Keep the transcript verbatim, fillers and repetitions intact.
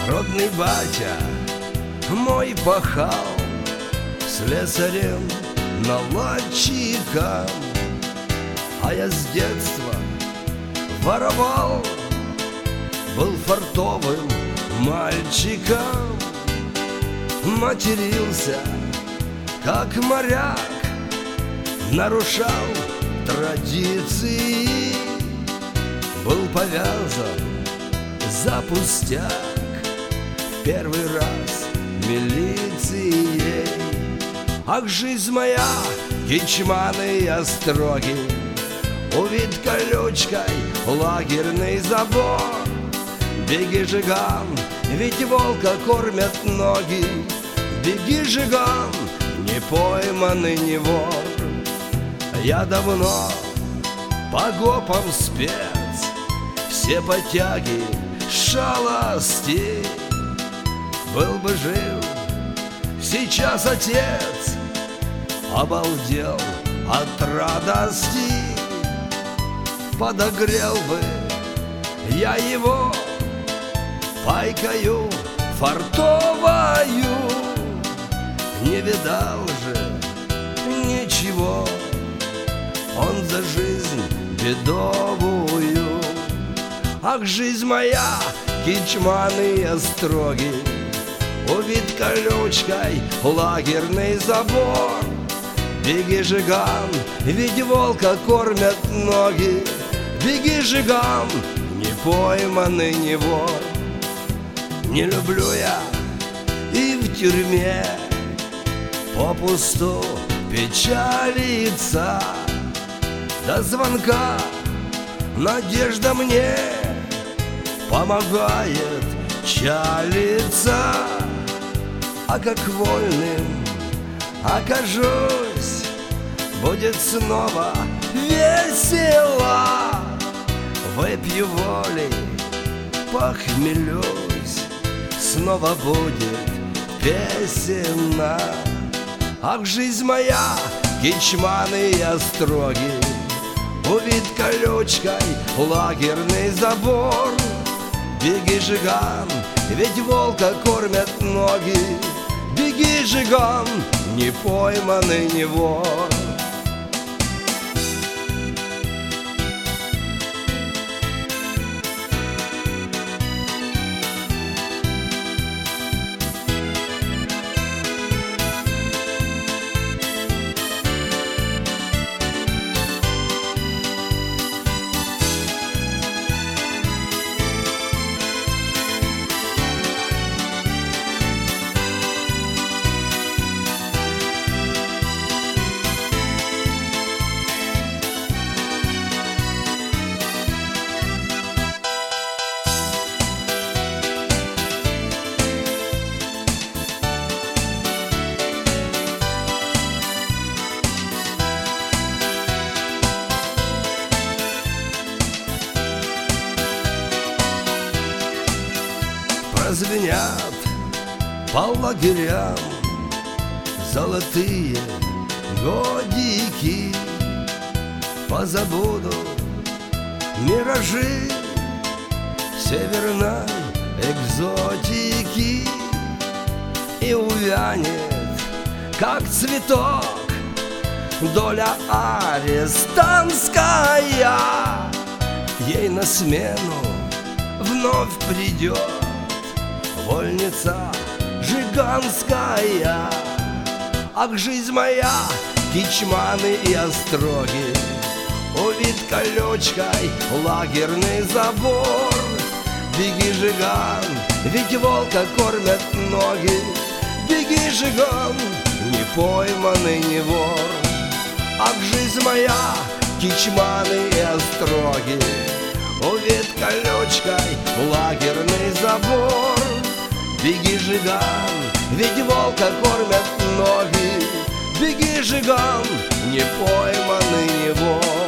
Родный батя мой пахал слесарем наладчиком, а я с детства воровал, был фартовым мальчиком. Матерился, как моряк, нарушал традиции, был повязан за пустяк первый раз милицией. Ах, жизнь моя, ячманы и остроги, увид колючкой лагерный забор. Беги, жиган, ведь волка кормят ноги. Беги, жиган, не пойманный не вор. Я давно по гопам спец, все потяги шалости. Был бы жив сейчас отец, обалдел от радости. Подогрел бы я его пайкою фартовою, не видал же ничего он за жизнь бедовую. Ах, жизнь моя, кичманы и остроги, увид колючкой лагерный забор. Беги, жиган, ведь волка кормят ноги. Беги, жиган, не пойманный не вор. Не люблю я и в тюрьме попусту печалиться. До звонка надежда мне помогает чалиться. А как вольным окажусь, будет снова весело. Выпью волей, похмелюсь, снова будет песенно. Ах, жизнь моя, кичманы и остроги, увид колючкой лагерный забор. Беги, жиган, ведь волка кормят ноги. Беги, жиган, не пойманный не вор. Звенят по лагерям золотые годики. Позабуду миражи северной экзотики. И увянет, как цветок, доля арестантская. Ей на смену вновь придет вольница жиганская. Ах, жизнь моя, кичманы и остроги, увид колючкой лагерный забор. Беги, жиган, ведь волка кормят ноги. Беги, жиган, не пойманный не вор. Ах, жизнь моя, кичманы и остроги, увид колючкой лагерный забор. Беги, жиган, ведь волка кормят ноги. Беги, жиган, не пойманный не вор.